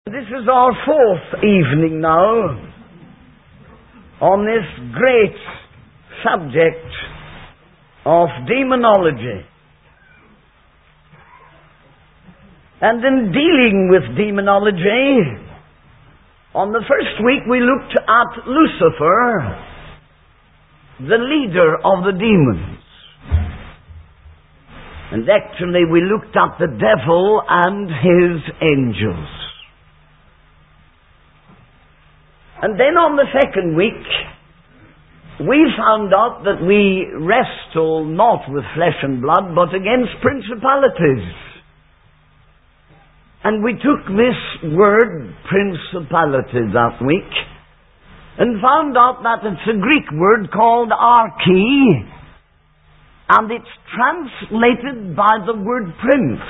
This is our fourth evening now on this great subject of demonology. And in dealing with demonology, on the first week we looked at Lucifer, the leader of the demons. And actually we looked at the devil and his angels. And then on the second week, we found out that we wrestle not with flesh and blood, but against principalities. And we took this word, principality, that week, and found out that it's a Greek word called archi, and it's translated by the word prince,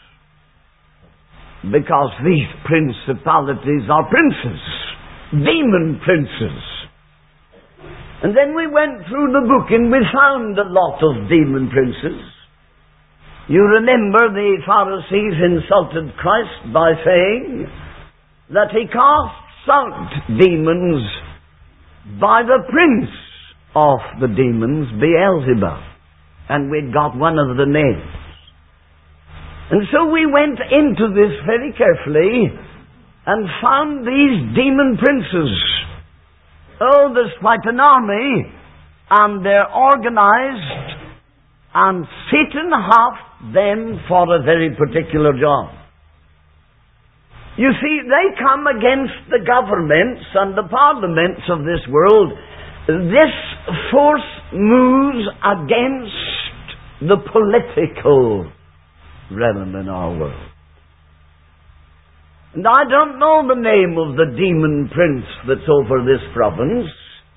because these principalities are princes. Demon princes. And then we went through the book and we found a lot of demon princes. You remember the Pharisees insulted Christ by saying that he casts out demons by the prince of the demons, Beelzebub. And we'd got one of the names. And so we went into this very carefully and found these demon princes. Oh, there's quite an army, and they're organized, and Satan hath them for a very particular job. You see, they come against the governments and the parliaments of this world. This force moves against the political realm in our world. And I don't know the name of the demon prince that's over this province,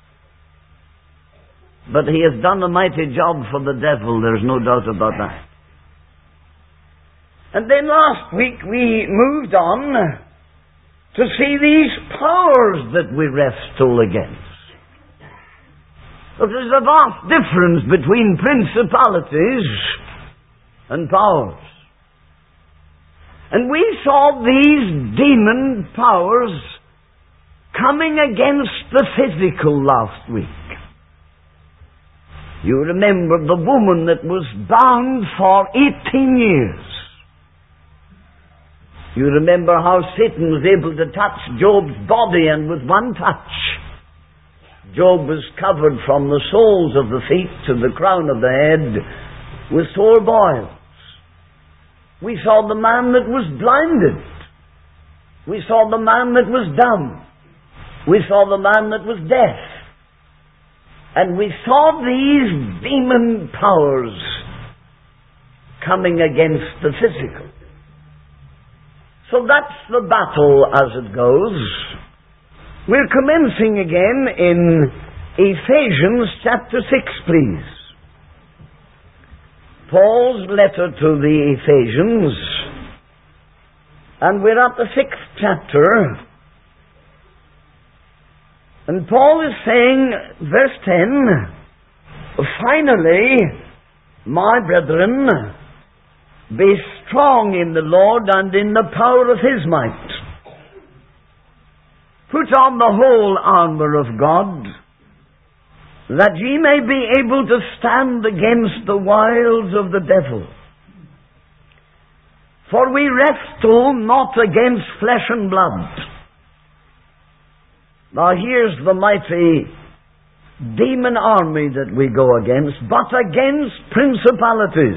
but he has done a mighty job for the devil, there's no doubt about that. And then last week we moved on to see these powers that we wrestle against. But there's a vast difference between principalities and powers. And we saw these demon powers coming against the physical last week. You remember the woman that was bound for 18 years. You remember how Satan was able to touch Job's body, and with one touch, Job was covered from the soles of the feet to the crown of the head with sore boils. We saw the man that was blinded. We saw the man that was dumb. We saw the man that was deaf. And we saw these demon powers coming against the physical. So that's the battle as it goes. We're commencing again in Ephesians chapter 6, please. Paul's letter to the Ephesians, and we're at the 6th chapter, and Paul is saying, verse 10, finally, my brethren, be strong in the Lord and in the power of His might. Put on the whole armour of God, that ye may be able to stand against the wiles of the devil. For we wrestle not against flesh and blood. Now here's the mighty demon army that we go against, but against principalities.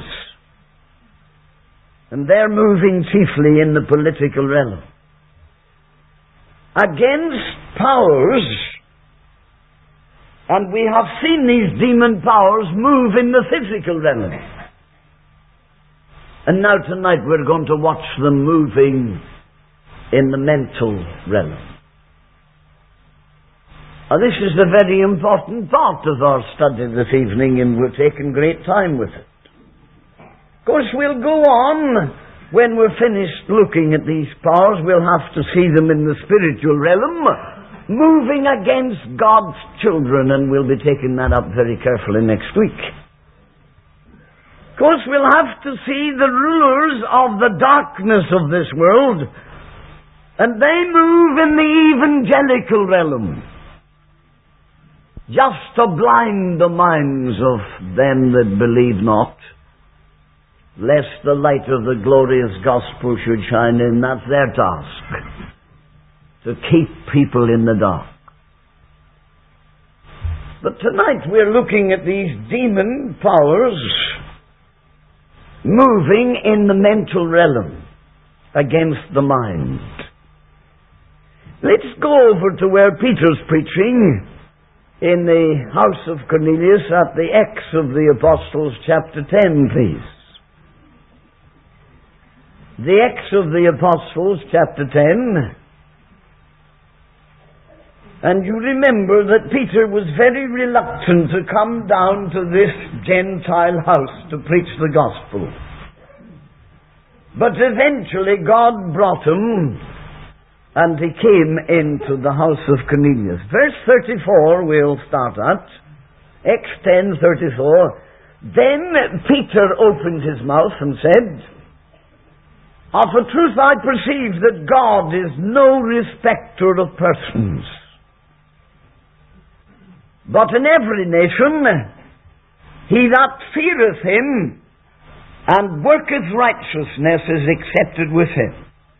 And they're moving chiefly in the political realm. Against powers. And we have seen these demon powers move in the physical realm. And now tonight we're going to watch them moving in the mental realm. Now this is a very important part of our study this evening, and we're taking great time with it. Of course, we'll go on when we're finished looking at these powers. We'll have to see them in the spiritual realm, moving against God's children, and we'll be taking that up very carefully next week. Of course, we'll have to see the rulers of the darkness of this world And they move in the evangelical realm, just to blind the minds of them that believe not, lest the light of the glorious gospel should shine in. That's their task, to keep people in the dark. But tonight we're looking at these demon powers moving in the mental realm against the mind. Let's go over to where Peter's preaching in the house of Cornelius at the Acts of the Apostles, chapter 10, please. The Acts of the Apostles, chapter 10. And you remember that Peter was very reluctant to come down to this Gentile house to preach the gospel. But eventually God brought him, and he came into the house of Cornelius. Verse 34 we'll start at. Acts 10:34. Then Peter opened his mouth and said, "Of a truth I perceive that God is no respecter of persons. But in every nation, he that feareth him and worketh righteousness is accepted with him."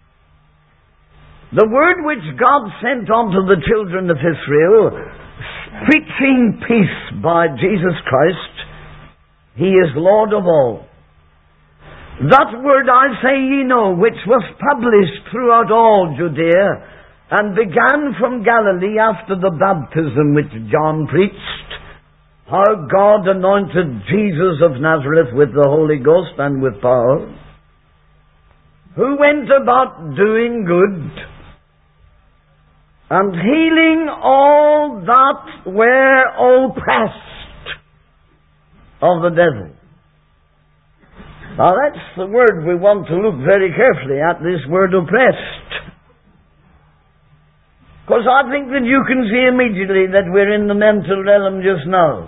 The word which God sent unto the children of Israel, preaching peace by Jesus Christ, he is Lord of all. That word I say ye know, which was published throughout all Judea, and began from Galilee after the baptism which John preached, how God anointed Jesus of Nazareth with the Holy Ghost and with power, who went about doing good and healing all that were oppressed of the devil. Now that's the word we want to look very carefully at, this word oppressed. Because I think that you can see immediately that we're in the mental realm just now.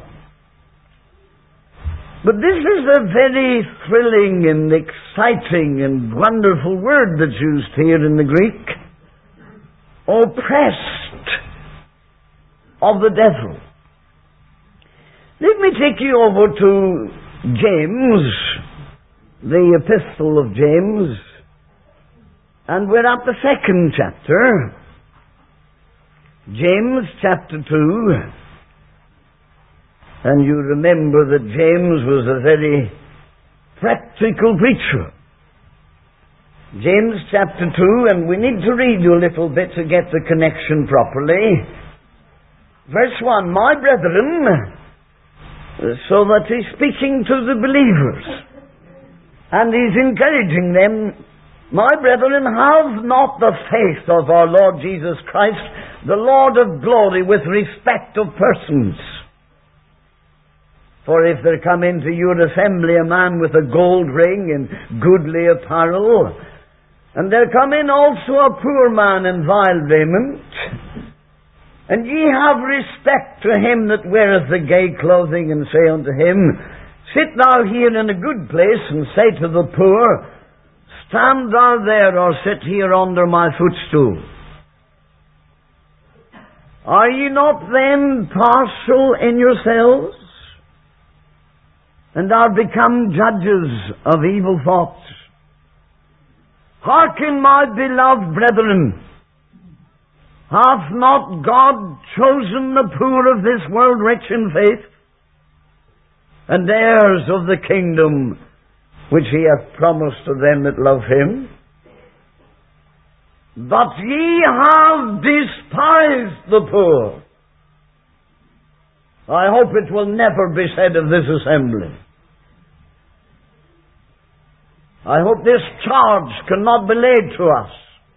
But this is a very thrilling and exciting and wonderful word that's used here in the Greek. Oppressed of the devil. Let me take you over to James, the epistle of James, and we're at the 2nd chapter. James chapter 2, and you remember that James was a very practical preacher. James chapter 2, and we need to read you a little bit to get the connection properly. Verse 1, "My brethren," so that he's speaking to the believers, and he's encouraging them, "My brethren, have not the faith of our Lord Jesus Christ, the Lord of glory, with respect of persons. For if there come into your assembly a man with a gold ring and goodly apparel, and there come in also a poor man in vile raiment, and ye have respect to him that weareth the gay clothing, and say unto him, Sit thou here in a good place, and say to the poor, Stand thou there, or sit here under my footstool. Are ye not then partial in yourselves, and are become judges of evil thoughts? Hearken, my beloved brethren, hath not God chosen the poor of this world rich in faith, and heirs of the kingdom which he hath promised to them that love him? But ye have despised the poor. I hope it will never be said of this assembly. I hope this charge cannot be laid to us.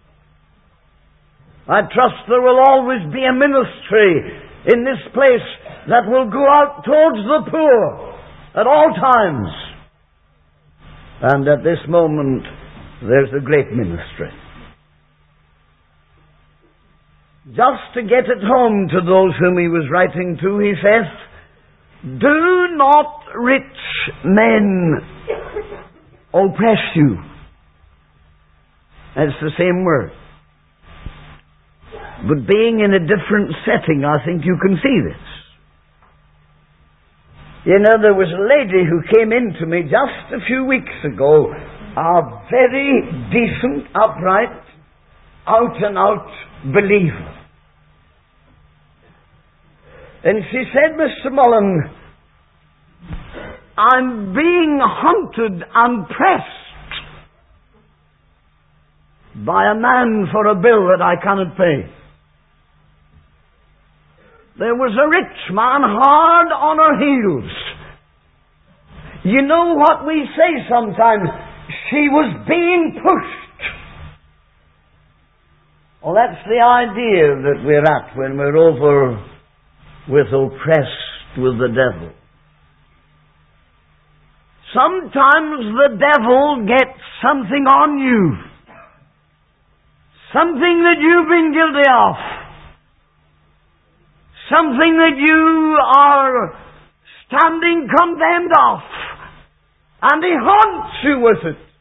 I trust there will always be a ministry in this place that will go out towards the poor at all times. And at this moment, there's a great ministry. Just to get it home to those whom he was writing to, he says, Do not rich men oppress you. That's the same word. But being in a different setting, I think you can see this. You know, there was a lady who came in to me just a few weeks ago, a very decent, upright, out-and-out believer. And she said, Mr. Mullen, I'm being hunted and pressed by a man for a bill that I cannot pay. There was a rich man hard on her heels. You know what we say sometimes? She was being pushed. Well, that's the idea that we're at when we're over with oppressed with the devil. Sometimes the devil gets something on you. Something that you've been guilty of. Something that you are standing condemned of. And he haunts you with it.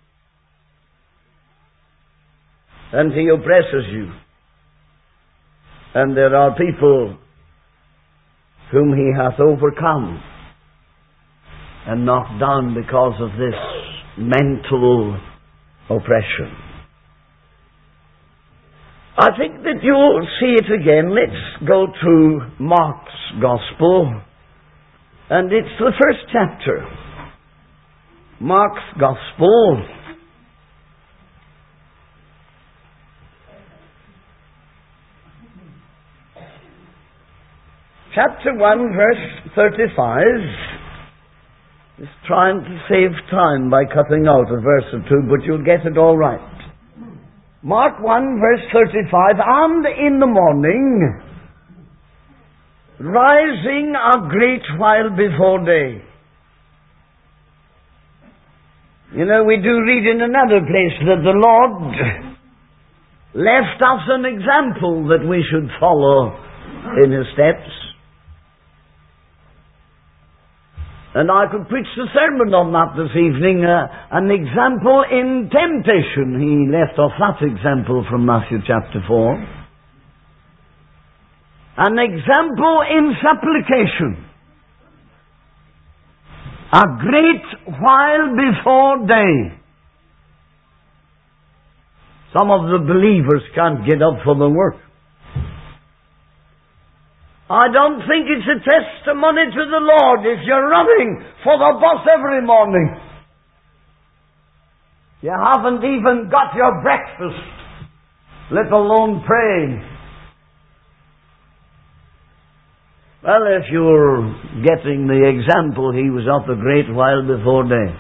And he oppresses you. And there are people whom he hath overcome and knocked down because of this mental oppression. I think that you'll see it again. Let's go to Mark's Gospel. And it's the first chapter. Mark's Gospel. Chapter 1, verse 35. Just trying to save time by cutting out a verse or two, but you'll get it all right. Mark 1, verse 35, and in the morning, rising a great while before day. You know, we do read in another place that the Lord left us an example that we should follow in His steps. And I could preach the sermon on that this evening, an example in temptation. He left off that example from Matthew chapter 4. An example in supplication. A great while before day. Some of the believers can't get up for the work. I don't think it's a testimony to the Lord if you're running for the bus every morning. You haven't even got your breakfast, let alone praying. Well, if you're getting the example, he was up a great while before day.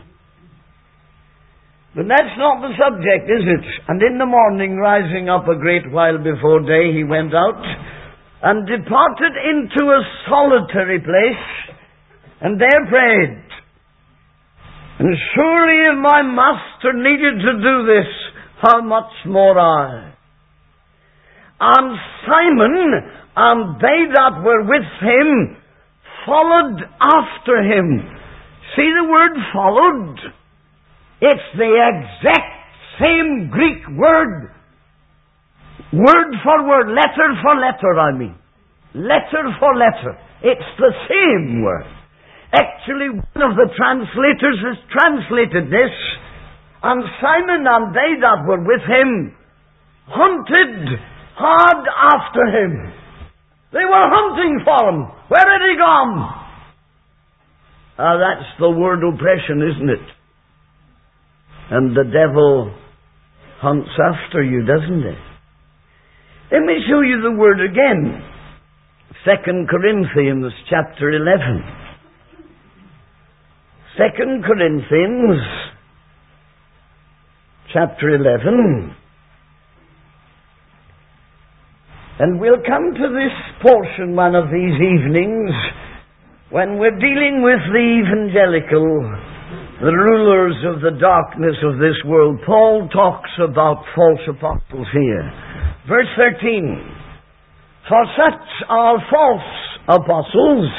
But that's not the subject, is it? And in the morning, rising up a great while before day, he went out and departed into a solitary place, and there prayed. And surely if my master needed to do this, how much more I? And Simon and they that were with him followed after him. See the word followed? It's the exact same Greek word. Word for word, letter for letter, I mean. Letter for letter. It's the same word. Actually, one of the translators has translated this, and Simon and they that were with him hunted hard after him. They were hunting for him. Where had he gone? That's the word oppression, isn't it? And the devil hunts after you, doesn't he? Let me show you the word again. 2 Corinthians chapter 11. 2 Corinthians chapter 11. And we'll come to this portion one of these evenings when we're dealing with the evangelical, the rulers of the darkness of this world. Paul talks about false apostles here. Verse 13. For such are false apostles,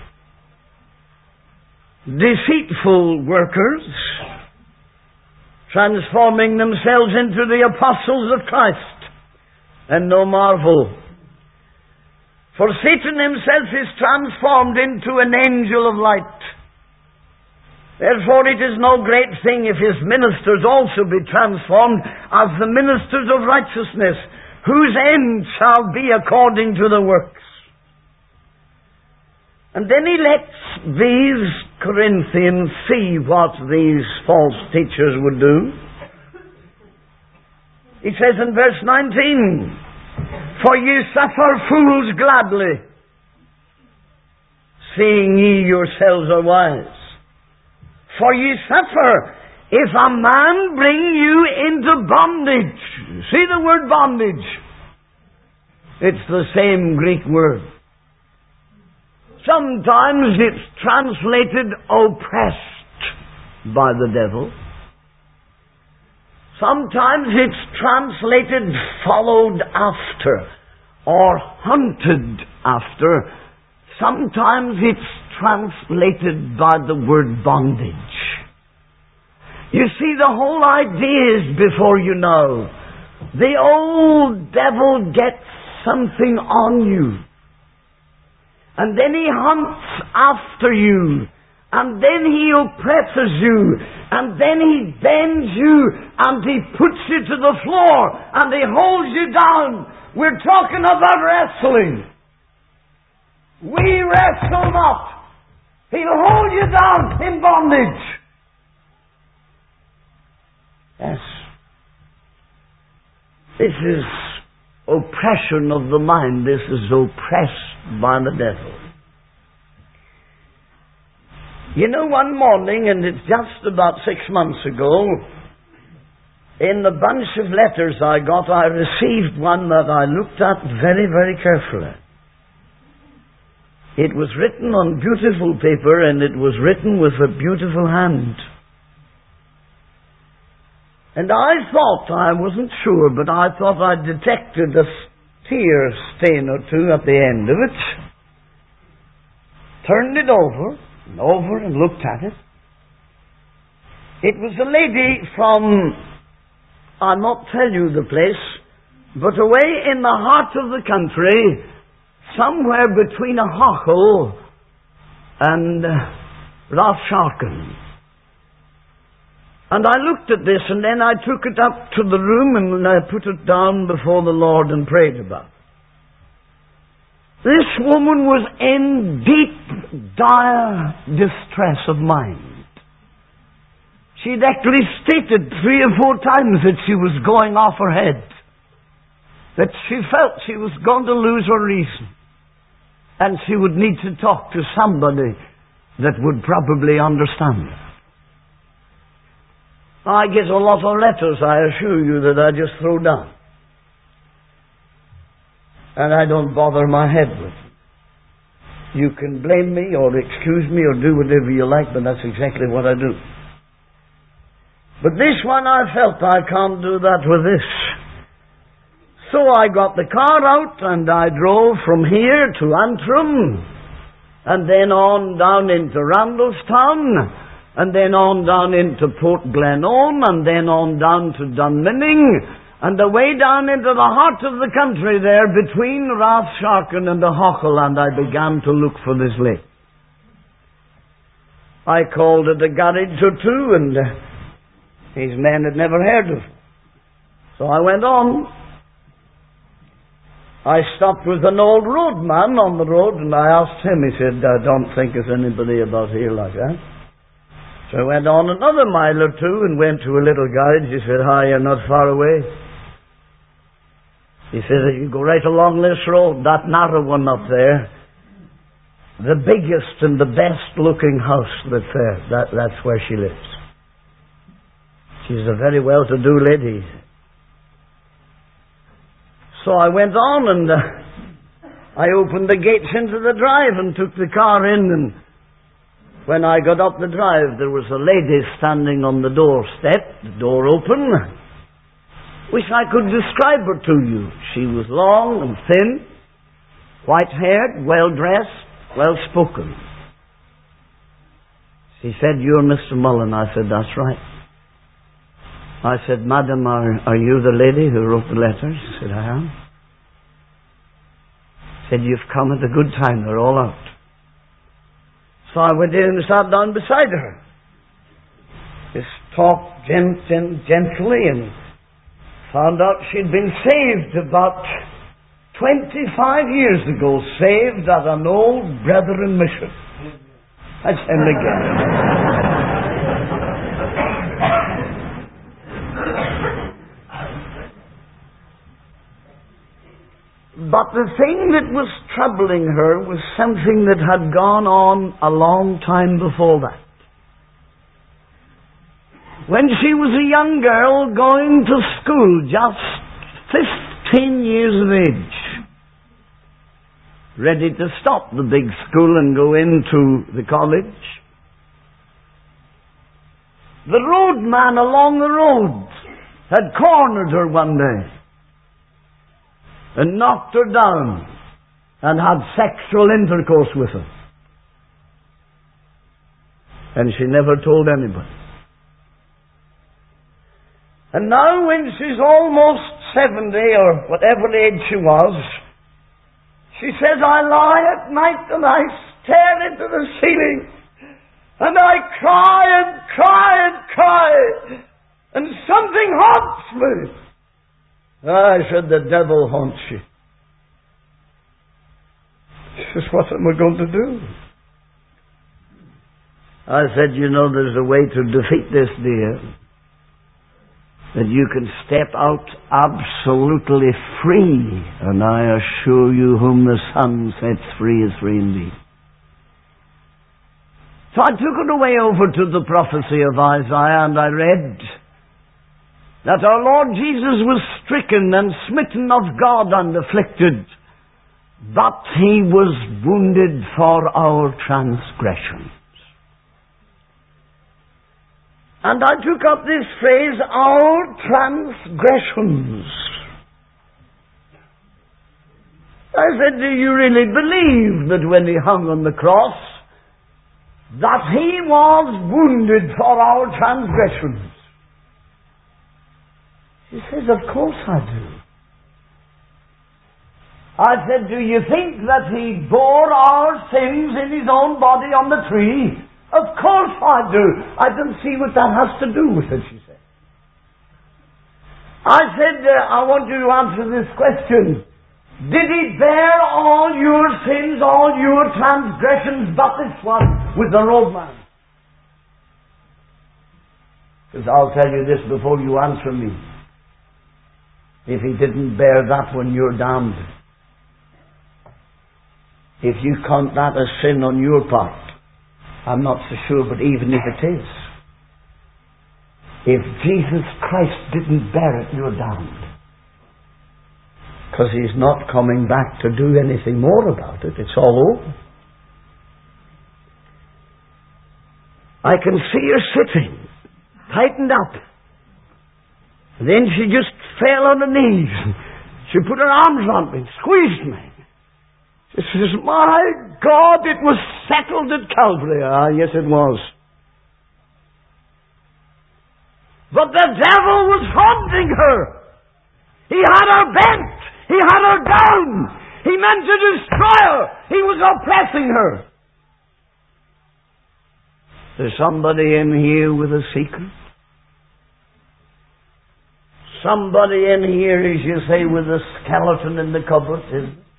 deceitful workers, transforming themselves into the apostles of Christ. And no marvel. For Satan himself is transformed into an angel of light. Therefore it is no great thing if his ministers also be transformed as the ministers of righteousness, whose end shall be according to the works. And then he lets these Corinthians see what these false teachers would do. He says in verse 19, "For ye suffer fools gladly, seeing ye yourselves are wise. For ye suffer, if a man bring you into bondage." See the word bondage. It's the same Greek word. Sometimes it's translated oppressed by the devil. Sometimes it's translated followed after or hunted after. Sometimes it's translated by the word bondage. You see, the whole idea is, before you know, the old devil gets something on you. And then he hunts after you. And then he oppresses you. And then he bends you. And he puts you to the floor. And he holds you down. We're talking about wrestling. We wrestle not. He'll hold you down in bondage. Yes. This is oppression of the mind. This is oppressed by the devil. You know, one morning, and it's just about 6 months ago, in the bunch of letters I got, I received one that I looked at very, very carefully. It was written on beautiful paper, and it was written with a beautiful hand. And I thought, I wasn't sure, but I thought I detected a tear stain or two at the end of it. Turned it over and looked at it. It was a lady from, I'll not tell you the place, but away in the heart of the country, somewhere between Hachel and Rathsharken. And I looked at this, and then I took it up to the room and I put it down before the Lord and prayed about it. This woman was in deep, dire distress of mind. She'd actually stated 3 or 4 times that she was going off her head, that she felt she was going to lose her reason, and she would need to talk to somebody that would probably understand her. I get a lot of letters, I assure you, that I just throw down. And I don't bother my head with them. You can blame me or excuse me or do whatever you like, but that's exactly what I do. But this one I felt I can't do that with this. So I got the car out and I drove from here to Antrim, and then on down into Randalstown, and then on down into Port Glenone, and then on down to Dunminning, and away down into the heart of the country there between Rathsharken and the Hachel, and I began to look for this lake. I called at a garage or two, and these men had never heard of it. So I went on. I stopped with an old roadman on the road, and I asked him. He said, "I don't think there's anybody about here like that." So I went on another mile or two and went to a little garage. He said, "Hi, you're not far away." He said, "You go right along this road, that narrow one up there, the biggest and the best looking house that's there, that's where she lives. She's a very well-to-do lady." So I went on and I opened the gates into the drive and took the car in, and when I got up the drive, there was a lady standing on the doorstep, the door open. Wish I could describe her to you. She was long and thin, white-haired, well-dressed, well-spoken. She said, "You're Mr. Mullen." I said, "That's right." I said, "Madam, are you the lady who wrote the letter?" She said, "I am." Said, you've come at a good time, they're all out. So I went in and sat down beside her. Just talked gently and found out she'd been saved about 25 years ago, saved at an old Brethren mission. That's him again. But the thing that was troubling her was something that had gone on a long time before that. When she was a young girl going to school, just 15 years of age, ready to stop the big school and go into the college, the roadman along the road had cornered her one day and knocked her down and had sexual intercourse with her. And she never told anybody. And now when she's almost 70 or whatever age she was, she says, I lie at night and I stare into the ceiling and I cry and cry and cry and something haunts me. I said, the devil haunts you. She says, what am I going to do? I said, you know, there's a way to defeat this, dear. That you can step out absolutely free. And I assure you, whom the Son sets free is free indeed. So I took it away over to the prophecy of Isaiah and I read that our Lord Jesus was stricken and smitten of God and afflicted, but He was wounded for our transgressions. And I took up this phrase, our transgressions. I said, do you really believe that when He hung on the cross, that He was wounded for our transgressions? She says, of course I do. I said, do you think that He bore our sins in His own body on the tree? Of course I do. I don't see what that has to do with it, she said. I said, I want you to answer this question. Did He bear all your sins, all your transgressions, but this one with the roadman? Because I'll tell you this before you answer me. If He didn't bear that one, you're damned. If you count that as sin on your part, I'm not so sure, but even if it is, if Jesus Christ didn't bear it, you're damned. Because He's not coming back to do anything more about it. It's all over. I can see her sitting, tightened up. And then she just fell on her knees. She put her arms around me and squeezed me. She says, my God, it was settled at Calvary. Ah, yes, it was. But the devil was haunting her. He had her bent. He had her down. He meant to destroy her. He was oppressing her. There's somebody in here with a secret. Somebody in here, as you say, with a skeleton in the cupboard, isn't it?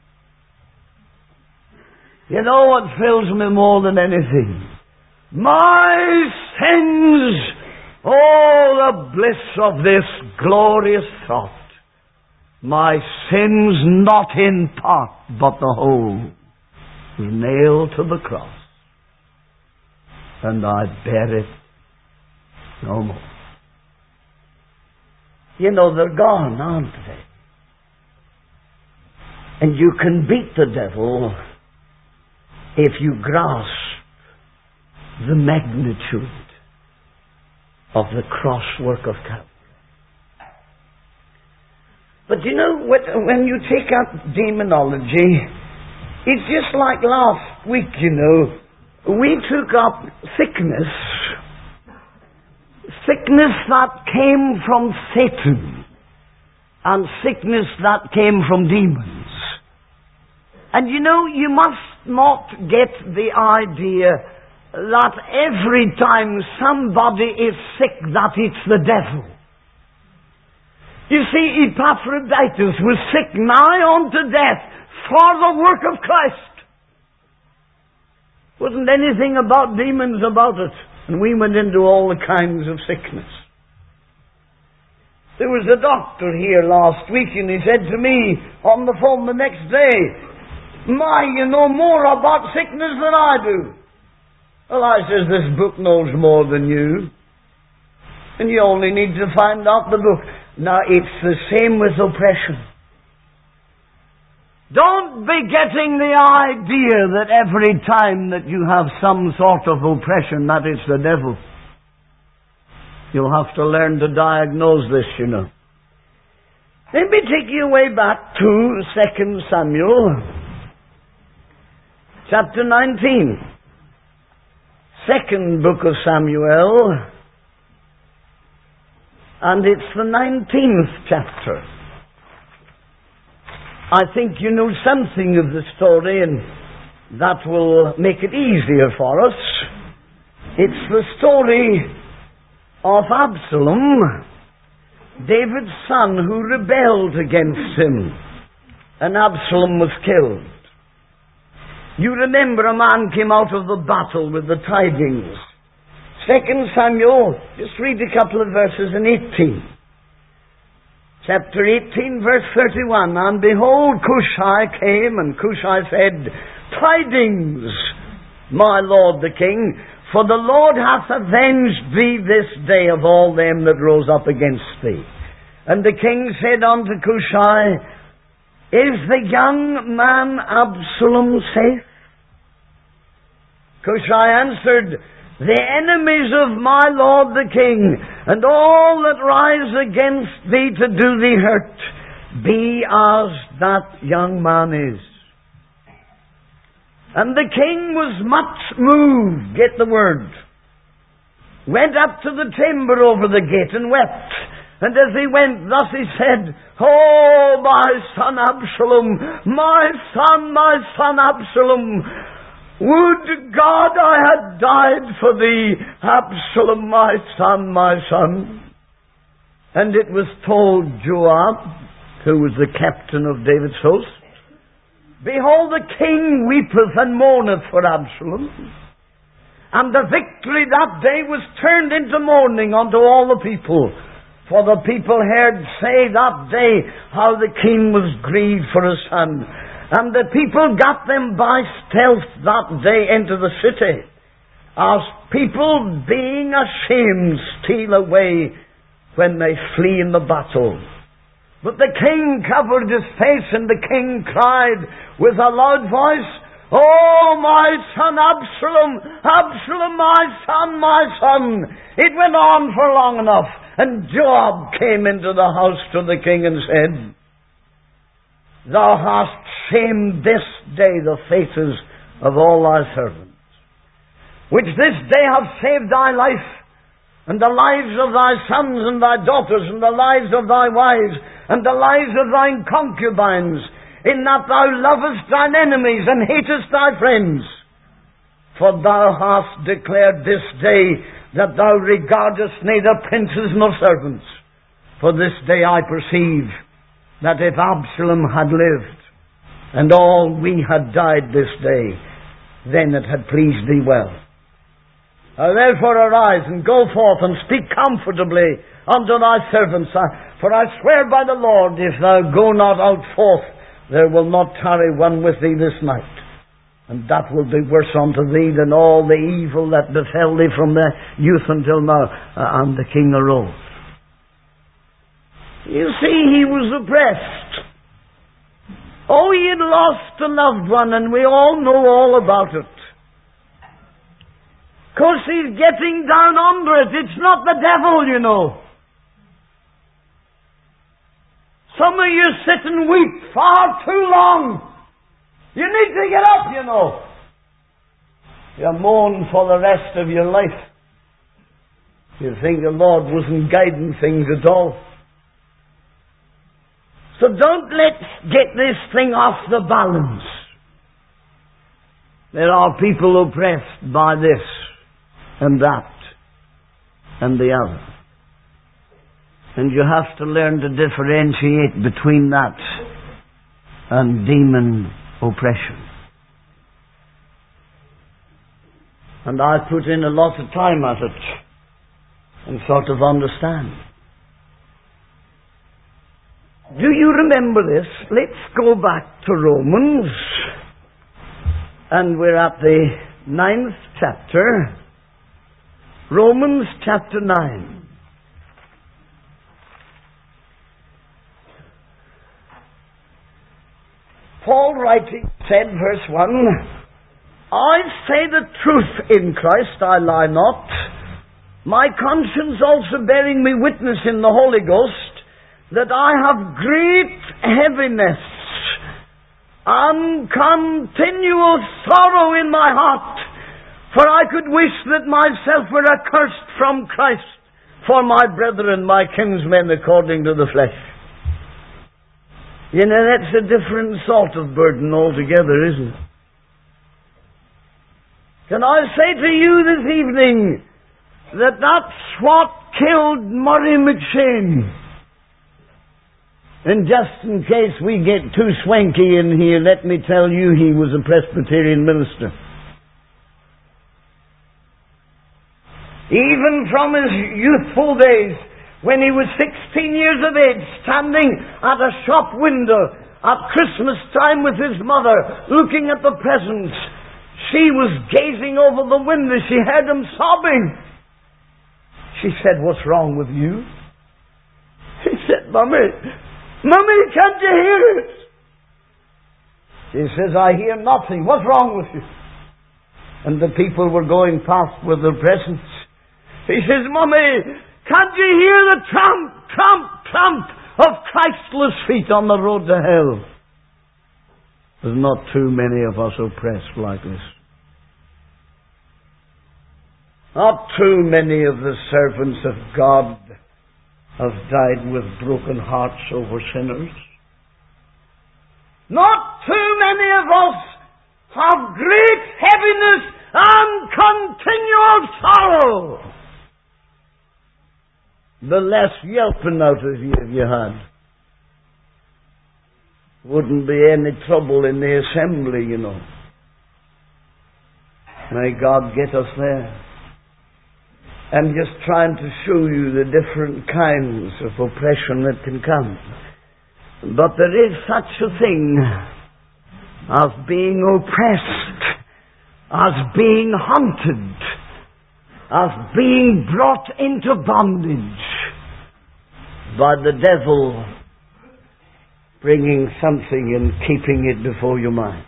You know what fills me more than anything? My sins! Oh, the bliss of this glorious thought. My sins, not in part, but the whole, was nailed to the cross. And I bear it no more. You know, they're gone, aren't they? And you can beat the devil if you grasp the magnitude of the cross work of Calvary. But you know, when you take up demonology, it's just like last week, you know. We took up sickness. Sickness that came from Satan. And sickness that came from demons. And you know, you must not get the idea that every time somebody is sick that it's the devil. You see, Epaphroditus was sick nigh unto death for the work of Christ. Wasn't anything about demons about it. And we went into all the kinds of sickness. There was a doctor here last week, and he said to me on the phone the next day, "My, you know more about sickness than I do." Well, I says, this book knows more than you. And you only need to find out the book. Now, it's the same with oppression. Don't be getting the idea that every time that you have some sort of oppression, that it's the devil. You'll have to learn to diagnose this, you know. Let me take you way back to 2 Samuel, chapter 19. Second book of Samuel, and it's the 19th chapter. I think you know something of the story, and that will make it easier for us. It's the story of Absalom, David's son, who rebelled against him, and Absalom was killed. You remember a man came out of the battle with the tidings. 2 Samuel, just read a couple of verses in 18. Chapter 18, verse 31. And behold, Cushai came, and Cushai said, "Tidings, my lord the king, for the Lord hath avenged thee this day of all them that rose up against thee." And the king said unto Cushai, "Is the young man Absalom safe?" Cushai answered, "The enemies of my lord the king, and all that rise against thee to do thee hurt, be as that young man is." And the king was much moved, get the word, went up to the timber over the gate and wept. And as he went, thus he said, "Oh, my son Absalom, my son Absalom, would God I had died for thee, Absalom, my son." And it was told Joab, who was the captain of David's host, "Behold, the king weepeth and mourneth for Absalom." And the victory that day was turned into mourning unto all the people. For the people heard say that day how the king was grieved for his son. And the people got them by stealth that day into the city, as people being ashamed steal away when they flee in the battle. But the king covered his face, and the king cried with a loud voice, "Oh, my son Absalom, Absalom, my son." It went on for long enough, and Joab came into the house to the king and said, "Thou hast shamed this day the faces of all thy servants, which this day have saved thy life, and the lives of thy sons and thy daughters, and the lives of thy wives, and the lives of thine concubines, in that thou lovest thine enemies and hatest thy friends. For thou hast declared this day that thou regardest neither princes nor servants. For this day I perceive that if Absalom had lived, and all we had died this day, then it had pleased thee well. Now therefore arise and go forth and speak comfortably unto thy servants. For I swear by the Lord, if thou go not out forth, there will not tarry one with thee this night. And that will be worse unto thee than all the evil that befell thee from the youth until now." And the king arose. You see, he was oppressed. Oh, he had lost a loved one, and we all know all about it. Of course, he's getting down under it. It's not the devil, you know. Some of you sit and weep far too long. You need to get up, you know. You mourn for the rest of your life. You think the Lord wasn't guiding things at all. So don't let's get this thing off the balance. There are people oppressed by this and that and the other. And you have to learn to differentiate between that and demon oppression. And I put in a lot of time at it and sort of understand. Do you remember this? Let's go back to Romans. And we're at the 9th chapter. Romans chapter 9. Paul writing said, verse 1, I say the truth in Christ, I lie not. My conscience also bearing me witness in the Holy Ghost, that I have great heaviness and continual sorrow in my heart, for I could wish that myself were accursed from Christ for my brethren, my kinsmen, according to the flesh. You know, that's a different sort of burden altogether, isn't it? Can I say to you this evening that that's what killed Murray McShane? And just in case we get too swanky in here, let me tell you he was a Presbyterian minister. Even from his youthful days, when he was 16 years of age, standing at a shop window at Christmas time with his mother, looking at the presents, she was gazing over the window. She heard him sobbing. She said, "What's wrong with you?" He said, "Mummy, can't you hear it?" She says, "I hear nothing. What's wrong with you?" And the people were going past with their presents. He says, "Mummy, can't you hear the tramp, tramp, tramp of Christless feet on the road to hell?" There's not too many of us oppressed like this. Not too many of the servants of God have died with broken hearts over sinners. Not too many of us have great heaviness and continual sorrow. The less yelping out of you if you had. Wouldn't be any trouble in the assembly, you know. May God get us there. I'm just trying to show you the different kinds of oppression that can come. But there is such a thing as being oppressed, as being hunted, as being brought into bondage by the devil bringing something and keeping it before your mind.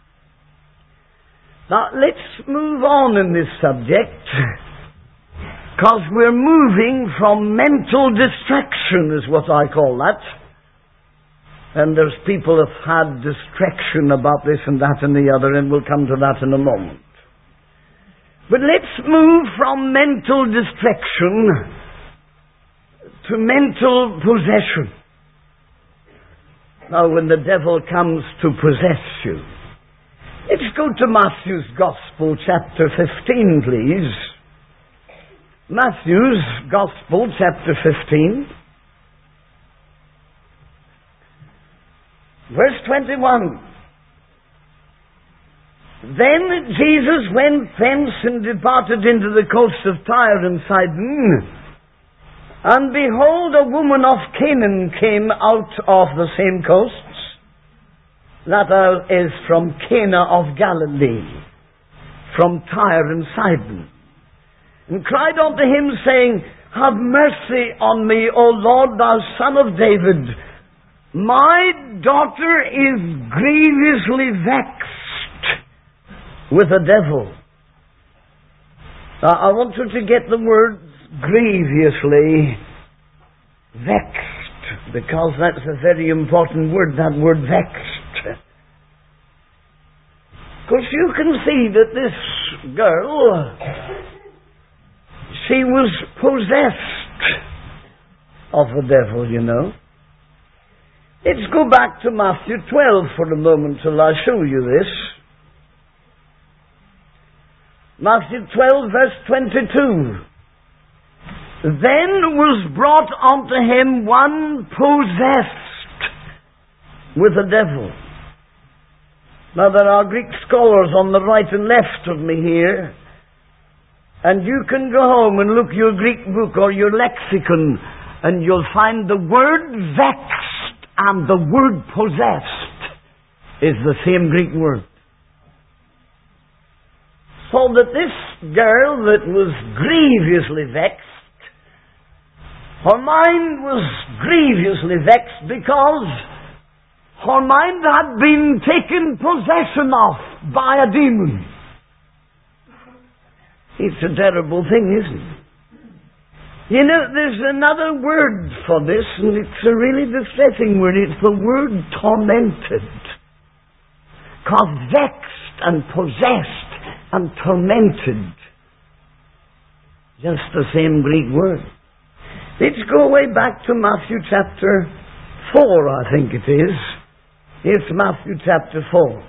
Now let's move on in this subject, because we're moving from mental distraction, is what I call that. And there's people who've had distraction about this and that and the other, and we'll come to that in a moment. But let's move from mental distraction to mental possession. Now, when the devil comes to possess you, let's go to Matthew's Gospel, chapter 15, please. Matthew's Gospel, chapter 15. Verse 21. Then Jesus went thence and departed into the coast of Tyre and Sidon. And behold, a woman of Canaan came out of the same coasts, that is from Cana of Galilee, from Tyre and Sidon, and cried unto him, saying, Have mercy on me, O Lord, thou Son of David. My daughter is grievously vexed with a devil. Now, I want you to get the words grievously vexed, because that's a very important word, that word vexed. Because you can see that this girl, she was possessed of the devil, you know. Let's go back to Matthew 12 for a moment till I show you this. Matthew 12, verse 22. Then was brought unto him one possessed with a devil. Now there are Greek scholars on the right and left of me here. And you can go home and look your Greek book or your lexicon, and you'll find the word vexed and the word possessed is the same Greek word. So that this girl that was grievously vexed, her mind was grievously vexed because her mind had been taken possession of by a demon. It's a terrible thing, isn't it? You know, there's another word for this, and it's a really distressing word. It's the word tormented. Because vexed and possessed and tormented, just the same Greek word. Let's go way back to Matthew chapter 4, I think it is. It's Matthew chapter 4.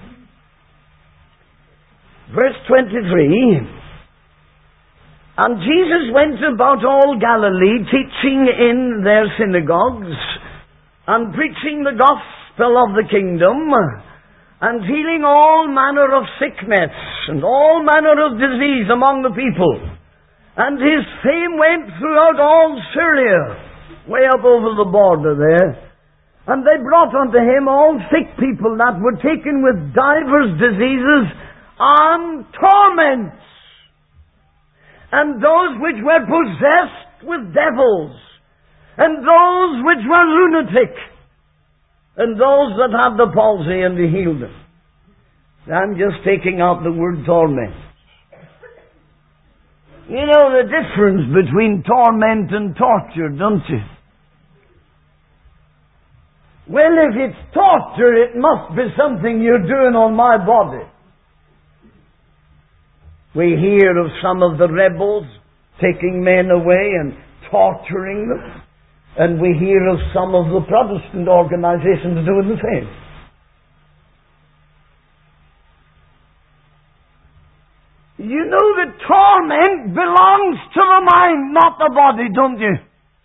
Verse 23. And Jesus went about all Galilee, teaching in their synagogues, and preaching the gospel of the kingdom, and healing all manner of sickness, and all manner of disease among the people. And his fame went throughout all Syria, way up over the border there. And they brought unto him all sick people that were taken with divers diseases and torments, and those which were possessed with devils, and those which were lunatic, and those that had the palsy, and he healed them. I'm just taking out the word torment. You know the difference between torment and torture, don't you? Well, if it's torture, it must be something you're doing on my body. We hear of some of the rebels taking men away and torturing them. And we hear of some of the Protestant organizations doing the same. You know that torment belongs to the mind, not the body, don't you?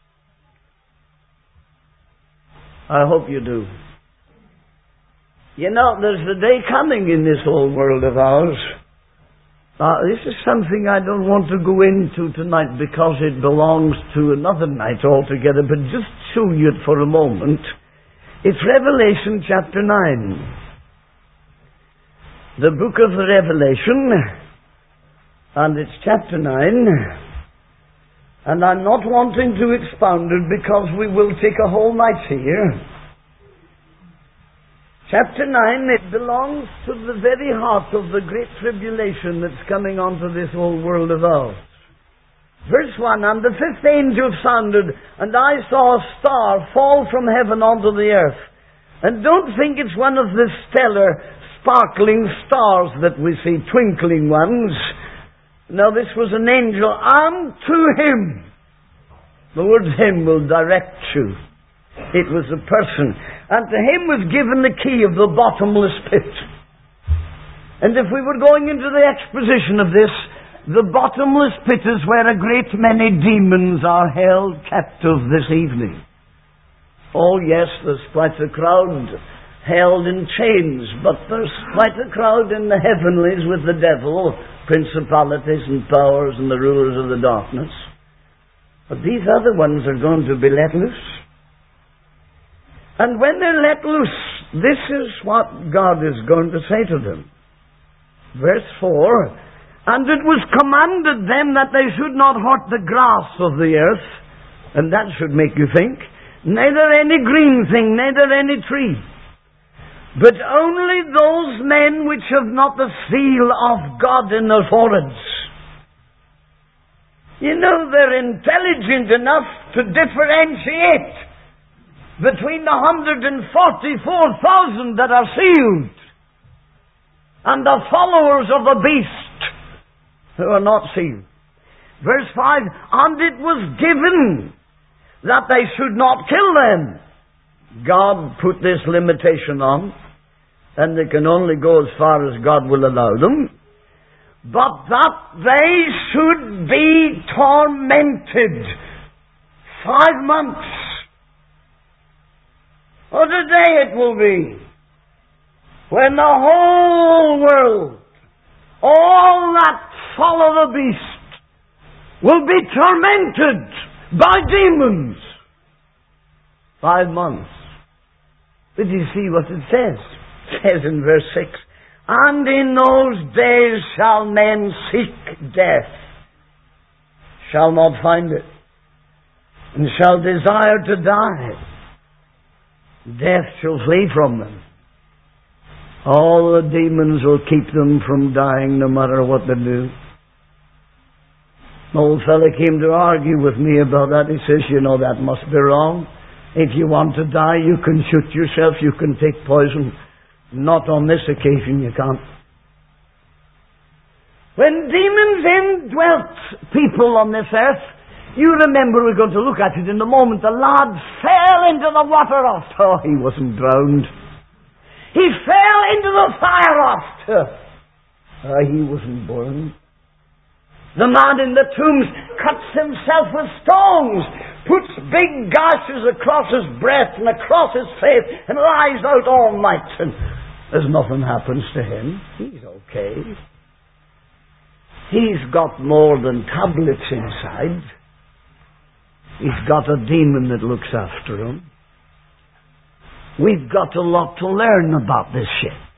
I hope you do. You know, there's a day coming in this old world of ours. This is something I don't want to go into tonight because it belongs to another night altogether, but just show you it for a moment. It's Revelation chapter 9. The book of Revelation, and it's chapter 9. And I'm not wanting to expound it because we will take a whole night here. Chapter 9, it belongs to the very heart of the great tribulation that's coming onto this old world of ours. Verse 1, and the fifth angel sounded, and I saw a star fall from heaven onto the earth. And don't think it's one of the stellar, sparkling stars that we see, twinkling ones. Now this was an angel, and to him, the word him will direct you. It was a person. And to him was given the key of the bottomless pit. And if we were going into the exposition of this, the bottomless pit is where a great many demons are held captive this evening. Oh yes, there's quite a crowd held in chains, but there's quite a crowd in the heavenlies with the devil, principalities and powers and the rulers of the darkness. But these other ones are going to be let loose. And when they're let loose, this is what God is going to say to them. Verse 4, and it was commanded them that they should not hurt the grass of the earth, and that should make you think, neither any green thing, neither any tree, but only those men which have not the seal of God in their foreheads. You know, they're intelligent enough to differentiate between the 144,000 that are sealed and the followers of the beast who are not sealed. Verse 5, and it was given that they should not kill them. God put this limitation on, and they can only go as far as God will allow them. but that they should be tormented 5 months. What a day it will be when the whole world, all that follow the beast, will be tormented by demons. 5 months. But you see what it says? It says in verse 6, and in those days shall men seek death, shall not find it, and shall desire to die. Death shall flee from them. All the demons will keep them from dying no matter what they do. An old fellow came to argue with me about that. He says, you know, that must be wrong. If you want to die, you can shoot yourself, you can take poison. Not on this occasion, you can't. When demons indwelt people on this earth, you remember, we're going to look at it in a moment, the lad fell into the water raft. Oh, he wasn't drowned. He fell into the fire raft. Oh, he wasn't burned. The man in the tombs cuts himself with stones, puts big gashes across his breast and across his face, and lies out all night, and there's nothing happens to him. He's okay. He's got more than tablets inside. He's got a demon that looks after him. We've got a lot to learn about this shit.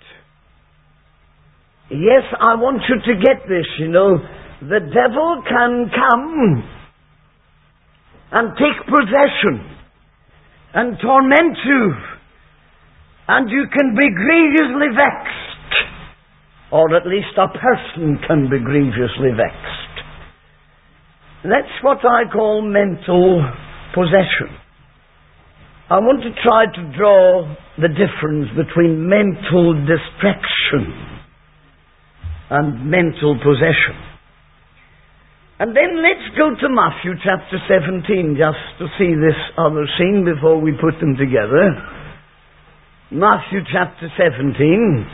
Yes, I want you to get this, you know. The devil can come and take possession and torment you, and you can be grievously vexed, or at least a person can be grievously vexed. That's what I call mental possession. I want to try to draw the difference between mental distraction and mental possession. And then let's go to Matthew chapter 17 just to see this other scene before we put them together. Matthew chapter 17.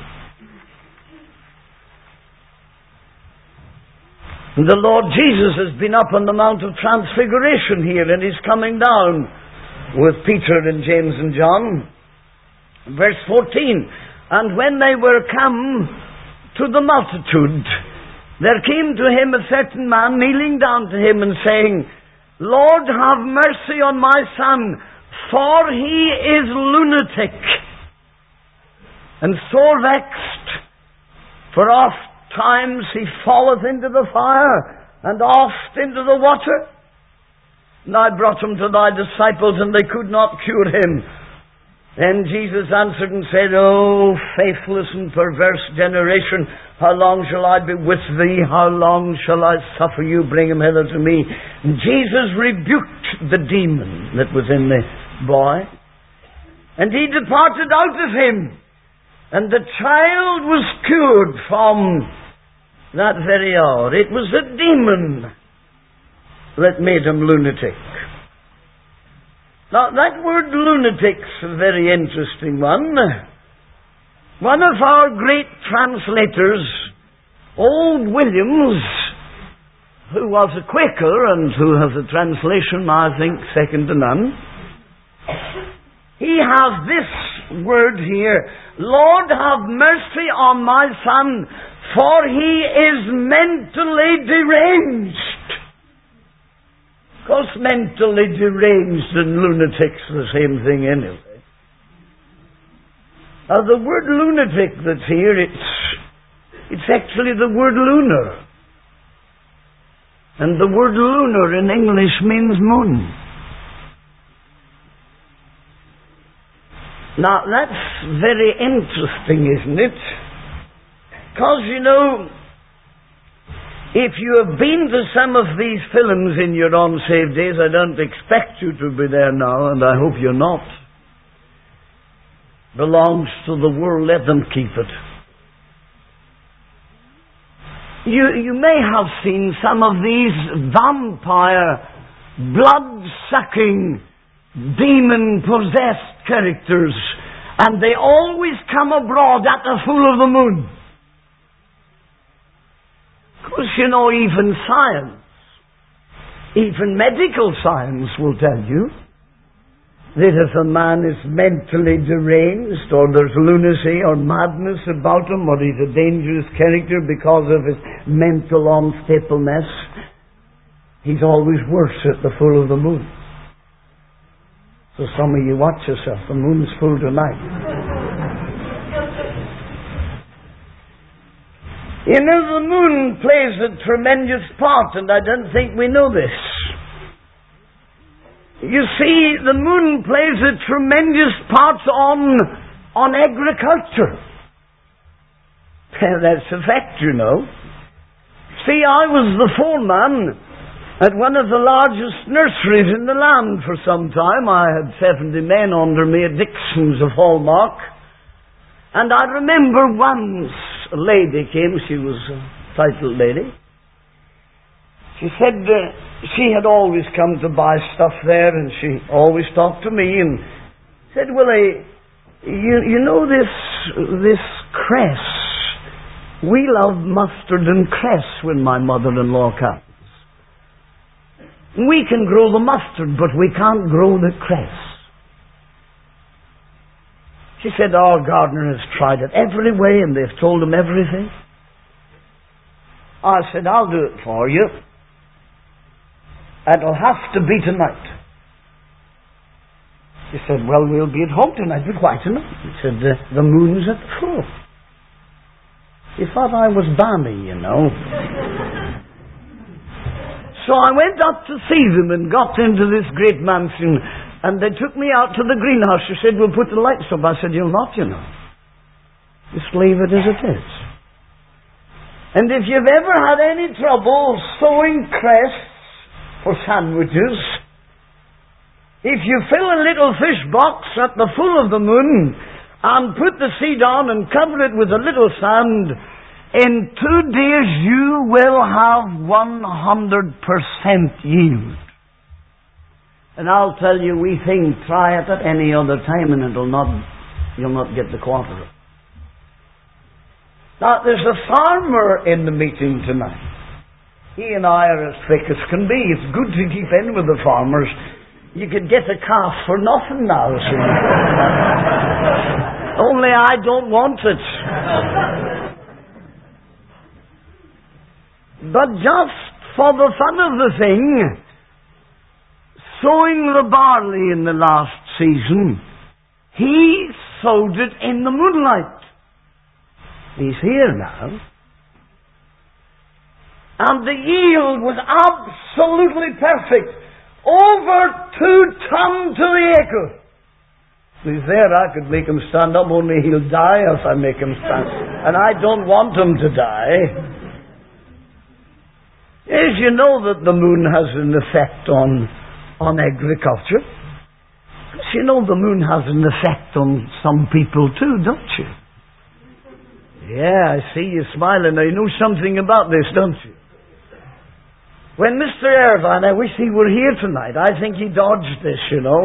The Lord Jesus has been up on the Mount of Transfiguration here, and He's coming down with Peter and James and John. Verse 14. And when they were come to the multitude, there came to Him a certain man, kneeling down to Him and saying, Lord, have mercy on my son, for he is lunatic, and sore vexed, for oft times he falleth into the fire, and oft into the water. And I brought him to thy disciples, and they could not cure him. Then Jesus answered and said, O faithless and perverse generation, how long shall I be with thee? How long shall I suffer you? Bring him hither to me. And Jesus rebuked the demon that was in the boy, and he departed out of him, and the child was cured from that very hour. It was the demon that made him lunatic. Now, that word lunatic's a very interesting one. One of our great translators, Old Williams, who was a Quaker and who has a translation, I think, second to none, he has this word here, Lord, have mercy on my son, for he is mentally deranged. Of course, mentally deranged and lunatic's the same thing anyway. Now, the word lunatic that's here, it's actually the word lunar. And the word lunar in English means moon. Now, that's very interesting, isn't it? Because, you know, if you have been to some of these films in your unsaved days, I don't expect you to be there now, and I hope you're not. Belongs to the world, let them keep it. You may have seen some of these vampire, blood-sucking, demon-possessed characters, and they always come abroad at the full of the moon. Because, even science, even medical science will tell you that if a man is mentally deranged, or there's lunacy or madness about him, or he's a dangerous character because of his mental unstableness, he's always worse at the full of the moon. So some of you watch yourself, the moon's full tonight. The moon plays a tremendous part, and I don't think we know this. You see, the moon plays a tremendous part on agriculture. That's a fact, See, I was the foreman at one of the largest nurseries in the land for some time. I had 70 men under me at Dixon's of Hallmark. And I remember once a lady came, she was a titled lady. She said she had always come to buy stuff there, and she always talked to me and said, Willie, you know this cress? We love mustard and cress when my mother-in-law comes. We can grow the mustard, but we can't grow the cress. She said, our gardener has tried it every way, and they've told him everything. I said, I'll do it for you. It'll have to be tonight. She said, well, we'll be at home tonight. But why tonight? He said, the moon's at the full. He thought I was balmy, So I went up to see them and got into this great mansion. And they took me out to the greenhouse. She said, we'll put the lights up. I said, you'll not, Just leave it as it is. And if you've ever had any trouble sowing cress for sandwiches, if you fill a little fish box at the full of the moon and put the seed on and cover it with a little sand, in 2 days you will have 100% yield. And I'll tell you, we think, try it at any other time and you'll not get the quarter. Now, there's a farmer in the meeting tonight. He and I are as thick as can be. It's good to keep in with the farmers. You could get a calf for nothing now. Only I don't want it. But just for the fun of the thing, sowing the barley in the last season, he sowed it in the moonlight. He's here now. And the yield was absolutely perfect. Over 2 tons to the acre. He's there, I could make him stand up, only he'll die if I make him stand. And I don't want him to die. Yes, you know that the moon has an effect on agriculture. You know the moon has an effect on some people too, don't you? Yeah, I see you smiling. Now you know something about this, don't you? When Mr. Irvine, I wish he were here tonight. I think he dodged this,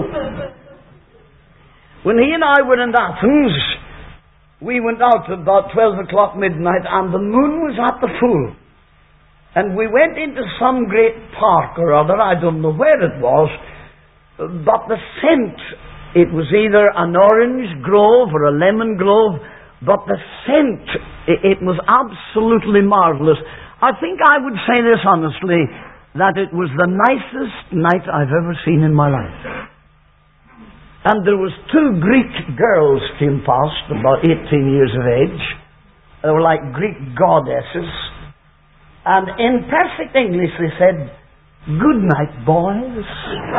When he and I were in Athens, we went out about 12 o'clock midnight and the moon was at the full. And we went into some great park or other, I don't know where it was, but the scent, it was either an orange grove or a lemon grove, but the scent, it was absolutely marvelous. I think I would say this honestly, that it was the nicest night I've ever seen in my life. And there was 2 Greek girls came past, about 18 years of age. They were like Greek goddesses. And in perfect English they said, "Good night, boys."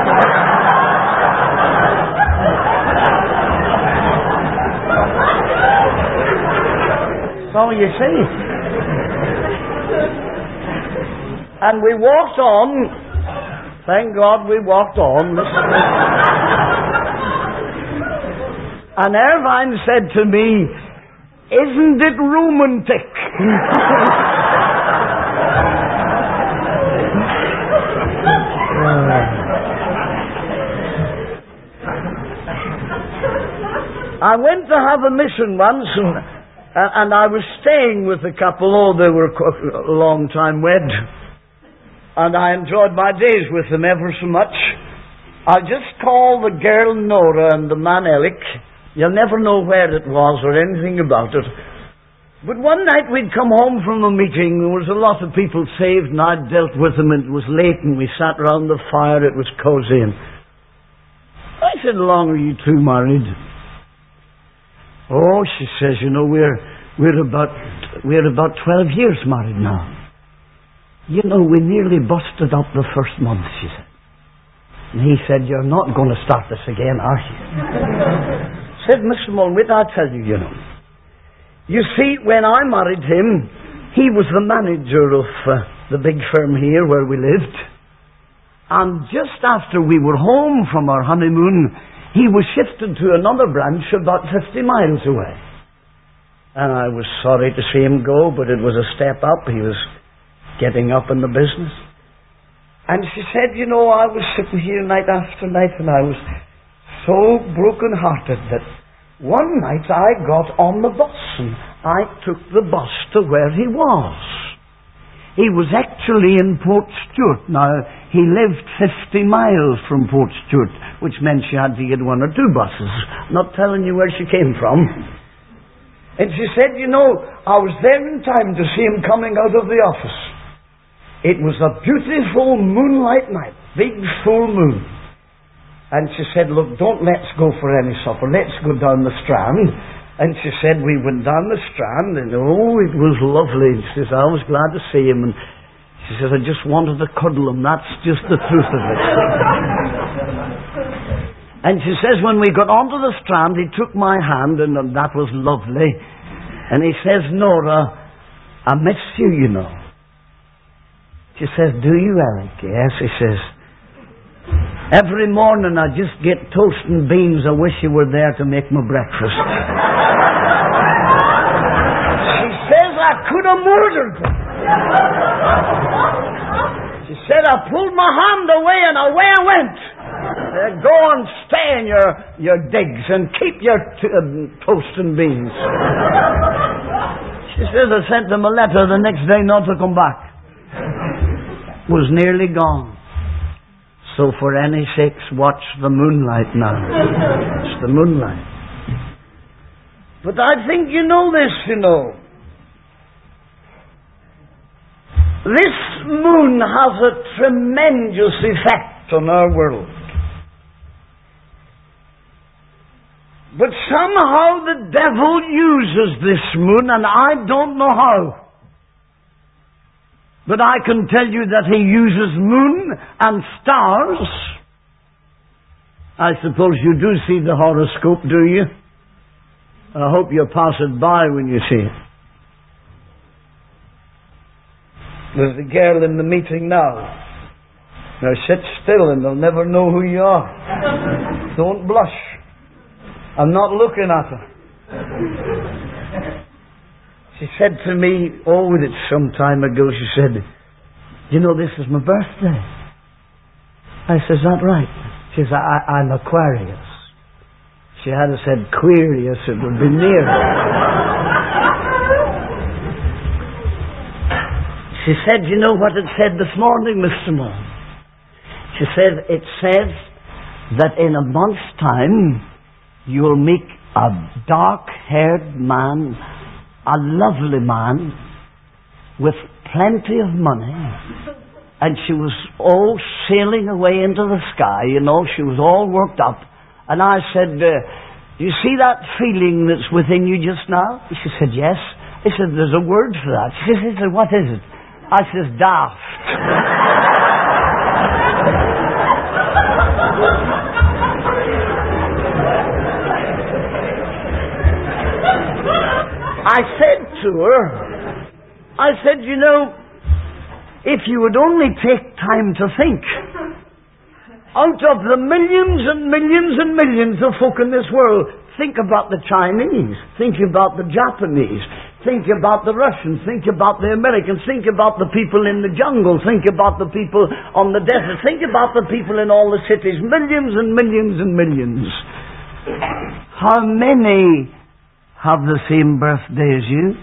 So you see. And we walked on. Thank God we walked on. And Irvine said to me, "Isn't it romantic?" I went to have a mission once, and And I was staying with a couple, they were a long time wed. And I enjoyed my days with them ever so much. I just called the girl Nora and the man Alec. You'll never know where it was or anything about it. But one night we'd come home from a meeting. There was a lot of people saved, and I'd dealt with them, and it was late, and we sat round the fire. It was cozy. And I said, "How long are you two married?" "Oh," she says, we're about 12 years married now. "We nearly busted up the first month," she said. And he said, "You're not going to start this again, are you?" Said, "Mr. Mulwhite, I tell you, You see, when I married him, he was the manager of the big firm here where we lived. And just after we were home from our honeymoon, he was shifted to another branch about 50 miles away. And I was sorry to see him go, but it was a step up. He was getting up in the business. And she said, I was sitting here night after night, and I was so broken-hearted that one night I got on the bus, and I took the bus to where he was. He was actually in Port Stewart. Now, he lived 50 miles from Port Stewart, which meant she had to get one or two buses. Not telling you where she came from. And she said, I was there in time to see him coming out of the office. It was a beautiful moonlight night, big full moon. And she said, "Look, let's go for any supper. Let's go down the Strand." And she said, we went down the Strand, and it was lovely. She says, I was glad to see him. And she says, I just wanted to cuddle him. That's just the truth of it. And she says, when we got onto the Strand, he took my hand, and that was lovely. And he says, "Nora, I miss you, She says, "Do you, Alec?" "Yes," he says. "Every morning I just get toast and beans. I wish you were there to make my breakfast." She says, "I could have murdered him." She said, "I pulled my hand away and away I went. Go and stay in your digs and keep your toast and beans." She says, I sent them a letter the next day not to come back. Was nearly gone. So for any sakes, watch the moonlight now. It's the moonlight. But I think this. This moon has a tremendous effect on our world. But somehow the devil uses this moon, and I don't know how. But I can tell you that he uses moon and stars. I suppose you do see the horoscope, do you? I hope you pass it by when you see it. There's a girl in the meeting now. Now sit still and they'll never know who you are. Don't blush. I'm not looking at her. She said to me, it's some time ago, she said, this is my birthday. I said, is that right? She said, I'm Aquarius. She had said Quirius, it would be near. She said, you know what it said this morning, Mr. Moore? She said, it says that in a month's time, you'll meet a dark-haired man, a lovely man with plenty of money, and she was all sailing away into the sky, she was all worked up. And I said, you see that feeling that's within you just now? She said, yes. I said, there's a word for that. She said, what is it? I said, daft. I said to her, if you would only take time to think, out of the millions and millions and millions of folk in this world, think about the Chinese, think about the Japanese, think about the Russians, think about the Americans, think about the people in the jungle, think about the people on the desert, think about the people in all the cities, millions and millions and millions. How many have the same birthday as you?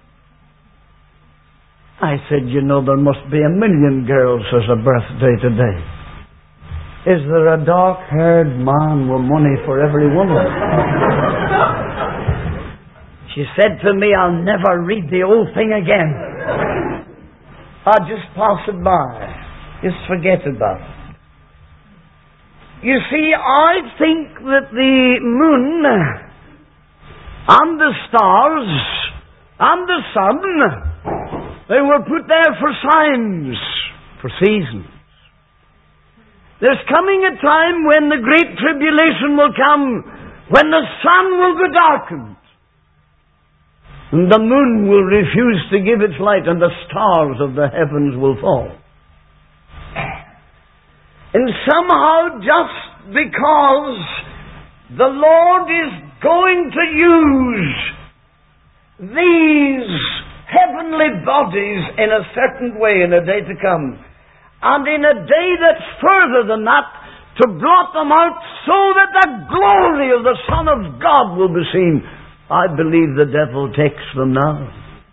I said, you know, there must be 1 million girls as a birthday today. Is there a dark-haired man with money for every one of them? She said to me, I'll never read the old thing again. I just pass it by. Just forget about it. You see, I think that the moon and the stars and the sun, they were put there for signs, for seasons. There's coming a time when the great tribulation will come, when the sun will go darkened, and the moon will refuse to give its light, and the stars of the heavens will fall. And somehow, just because the Lord is going to use these heavenly bodies in a certain way in a day to come, and in a day that's further than that, to blot them out so that the glory of the Son of God will be seen, I believe the devil takes them now.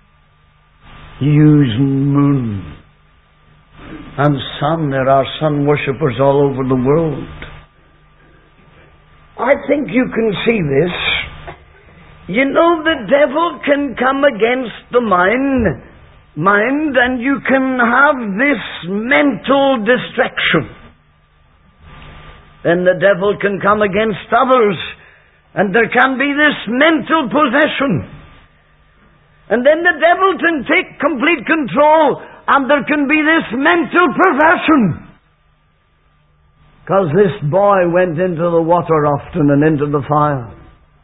Use moon and sun. There are sun worshippers all over the world. I think you can see this. You know, the devil can come against the mind, and you can have this mental distraction. Then the devil can come against others, and there can be this mental possession. And then the devil can take complete control, and there can be this mental perversion. Because this boy went into the water often and into the fire.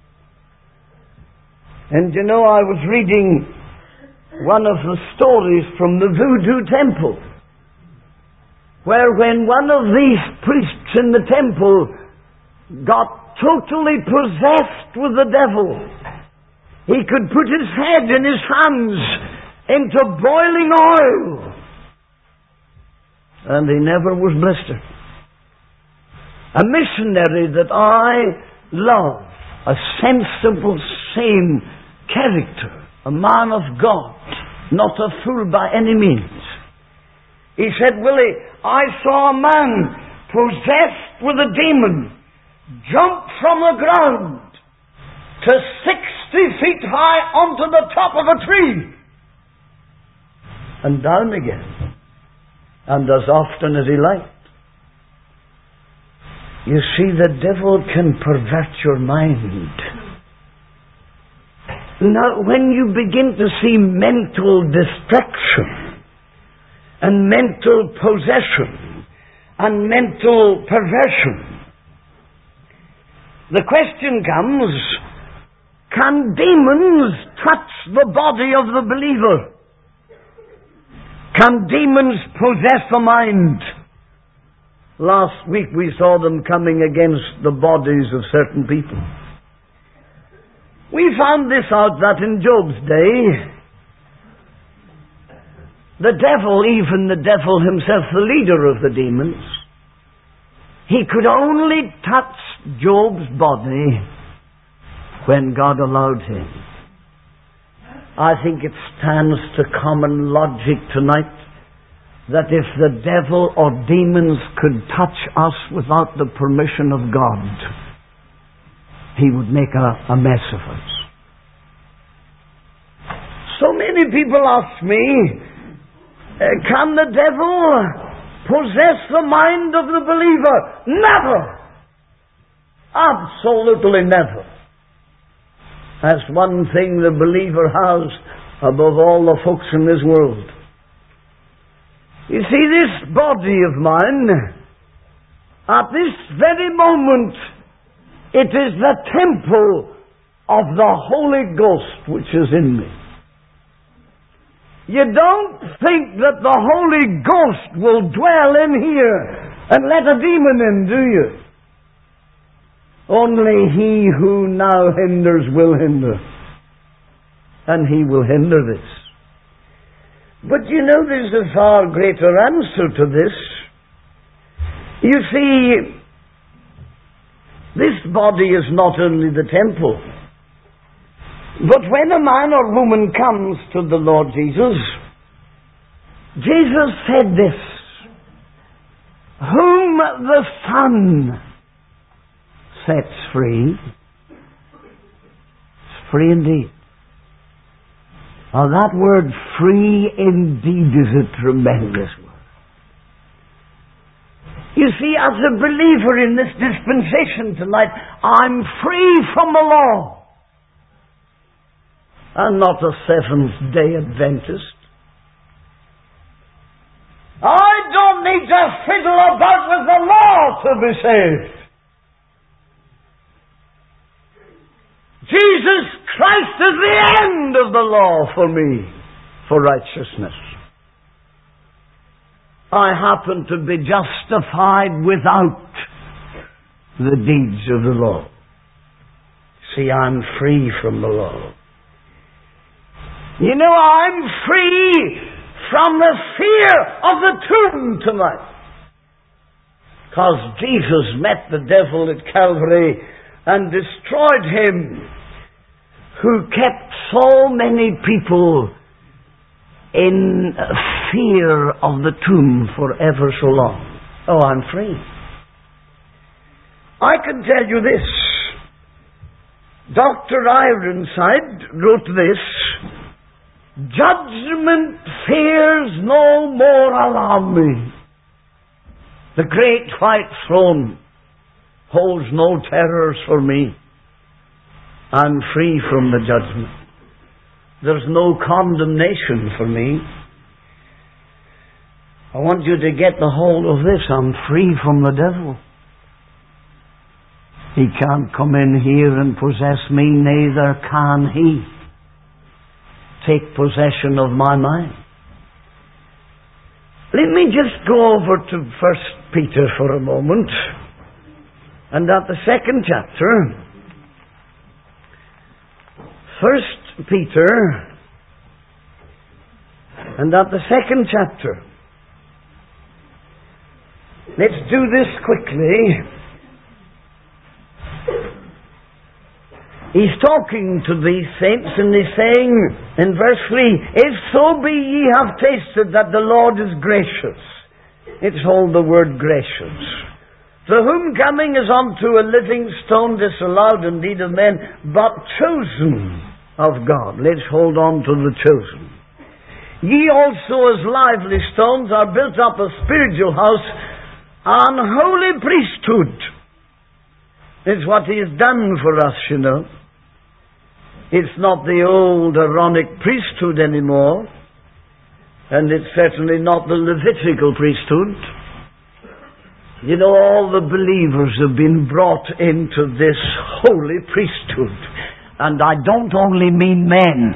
And you know, I was reading one of the stories from the Voodoo temple, where when one of these priests in the temple got totally possessed with the devil, he could put his head and his hands into boiling oil, and he never was blistered. A missionary that I love, a sensible, sane character, a man of God, not a fool by any means. He said, Willie, I saw a man possessed with a demon jump from the ground to 60 feet high onto the top of a tree and down again, and as often as he liked. You see, the devil can pervert your mind. Now, when you begin to see mental distraction and mental possession and mental perversion, the question comes, can demons touch the body of the believer? Can demons possess the mind? Last week we saw them coming against the bodies of certain people. We found this out that in Job's day, the devil, even the devil himself, the leader of the demons, he could only touch Job's body when God allowed him. I think it stands to common logic tonight that if the devil or demons could touch us without the permission of God, he would make a mess of us. So many people ask me, can the devil possess the mind of the believer? Never! Absolutely never. That's one thing the believer has above all the folks in this world. You see, this body of mine, at this very moment, it is the temple of the Holy Ghost which is in me. You don't think that the Holy Ghost will dwell in here and let a demon in, do you? Only he who now hinders will hinder. And he will hinder this. But you know, there's a far greater answer to this. You see, this body is not only the temple. But when a man or woman comes to the Lord Jesus, Jesus said this, whom the Son sets free, is free indeed. Now that word free indeed is a tremendous word. You see, as a believer in this dispensation tonight, I'm free from the law. I'm not a Seventh-day Adventist. I don't need to fiddle about with the law to be saved. Jesus Christ is the end of the law for me, for righteousness. I happen to be justified without the deeds of the law. See, I'm free from the law. You know, I'm free from the fear of the tomb tonight. Because Jesus met the devil at Calvary and destroyed him who kept so many people in fear of the tomb for ever so long. Oh, I'm free. I can tell you this. Dr. Ironside wrote this, judgment fears no more alarm me. The great white throne holds no terrors for me. I'm free from the judgment. There's no condemnation for me. I want you to get the hold of this. I'm free from the devil. He can't come in here and possess me, neither can he take possession of my mind. Let me just go over to 1 Peter for a moment. And at the 2nd chapter, 1 Peter, and at the 2nd chapter, let's do this quickly. He's talking to these saints and he's saying in verse 3, if so be ye have tasted that the Lord is gracious. Let's hold the word gracious. To whom coming is unto a living stone disallowed indeed of men, but chosen of God. Let's hold on to the chosen. Ye also as lively stones are built up a spiritual house, an holy priesthood. It's what he has done for us, you know. It's not the old Aaronic priesthood anymore, and it's certainly not the Levitical priesthood. You know, all the believers have been brought into this holy priesthood. And I don't only mean men.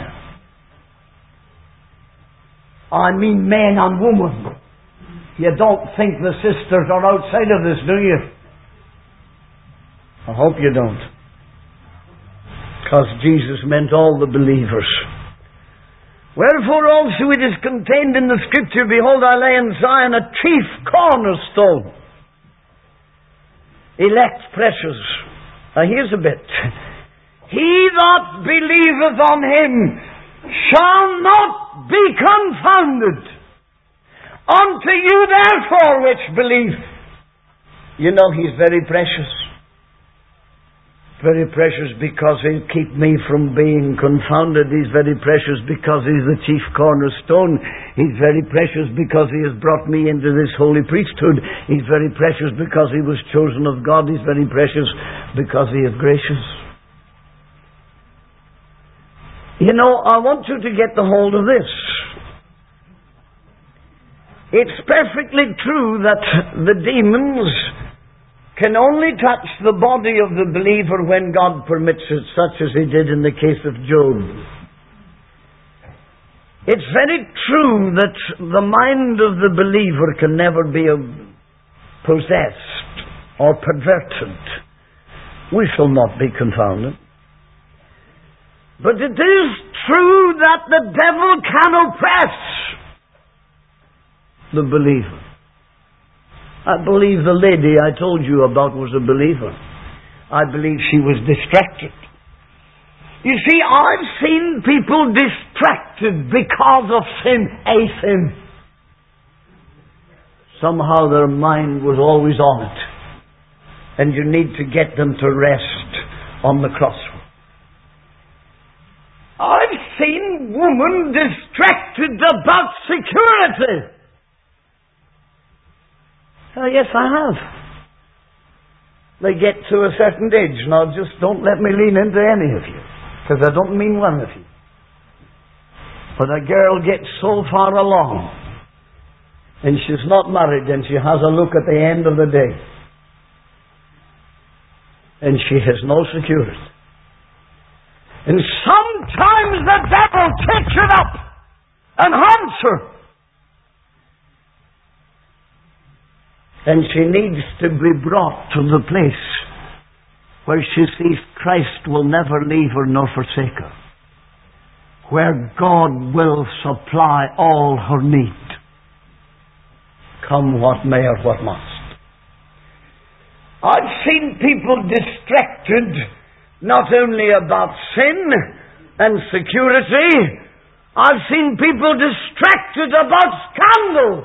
I mean men and women. You don't think the sisters are outside of this, do you? I hope you don't. Because Jesus meant all the believers. Wherefore also it is contained in the Scripture, behold, I lay in Zion a chief cornerstone, elect precious. Now here's a bit. He that believeth on him shall not be confounded. Unto you therefore which believe. You know, he's very precious. Very precious because he'll keep me from being confounded. He's very precious because he's the chief cornerstone. He's very precious because he has brought me into this holy priesthood. He's very precious because he was chosen of God. He's very precious because he is gracious. You know, I want you to get the hold of this. It's perfectly true that the demons can only touch the body of the believer when God permits it, such as he did in the case of Job. It's very true that the mind of the believer can never be possessed or perverted. We shall not be confounded. But it is true that the devil can oppress the believer. I believe the lady I told you about was a believer. I believe she was distracted. You see, I've seen people distracted because of sin, a sin. Somehow their mind was always on it. And you need to get them to rest on the cross. I've seen women distracted about security. Oh, yes, I have. They get to a certain age. Now, just don't let me lean into any of you, because I don't mean one of you. But a girl gets so far along, and she's not married, and she has a look at the end of the day, and she has no security. And sometimes the devil takes it up and haunts her. And she needs to be brought to the place where she sees Christ will never leave her nor forsake her, where God will supply all her need, come what may or what must. I've seen people distracted not only about sin and security, I've seen people distracted about scandal.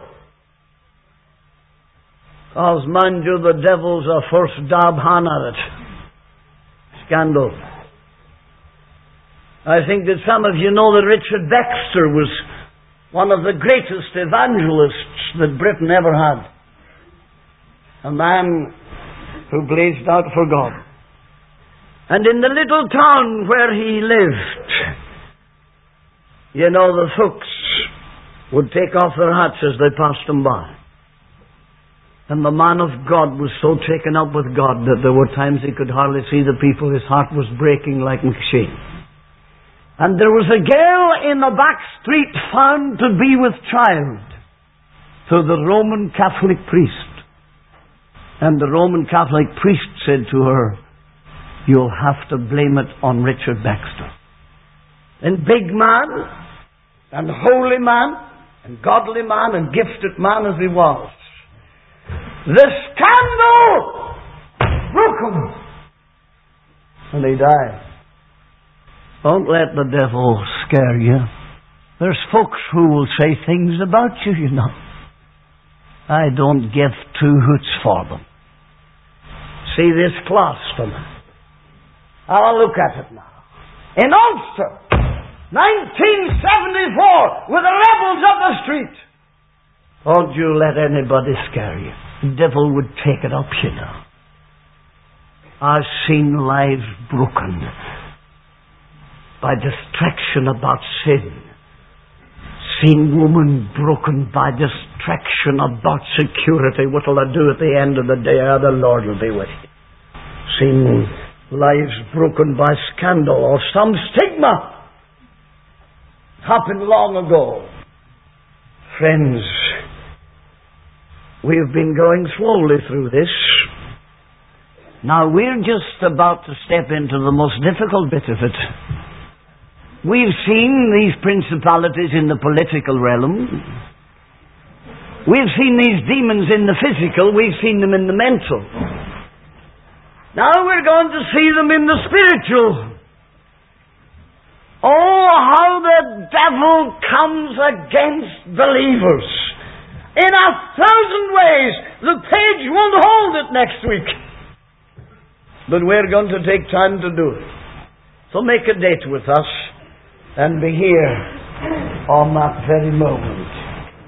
Because, mind you, the devil's a first dab hand at it. Scandal. I think that some of you know that Richard Baxter was one of the greatest evangelists that Britain ever had. A man who blazed out for God. And in the little town where he lived, you know, the folks would take off their hats as they passed him by. And the man of God was so taken up with God that there were times he could hardly see the people. His heart was breaking like a machine. And there was a girl in a back street found to be with child to the Roman Catholic priest. And the Roman Catholic priest said to her, "You'll have to blame it on Richard Baxter." And big man, and holy man, and godly man, and gifted man as he was, the scandal broke him, and he died. Don't let the devil scare you. There's folks who will say things about you, you know. I don't give two hoots for them. See this class for me. I'll look at it now. In Ulster, 1974, with the rebels up the street. Don't you let anybody scare you. The devil would take it up, you know. I've seen lives broken by distraction about sin. Seen women broken by distraction about security. What'll I do at the end of the day? The Lord will be with you. Seen lives broken by scandal or some stigma. Happened long ago. Friends, we've been going slowly through this. Now we're just about to step into the most difficult bit of it. We've seen these principalities in the political realm. We've seen these demons in the physical. We've seen them in the mental. Now we're going to see them in the spiritual. Oh, how the devil comes against believers. In 1,000 ways. The page won't hold it next week. But we're going to take time to do it. So make a date with us and be here on that very moment.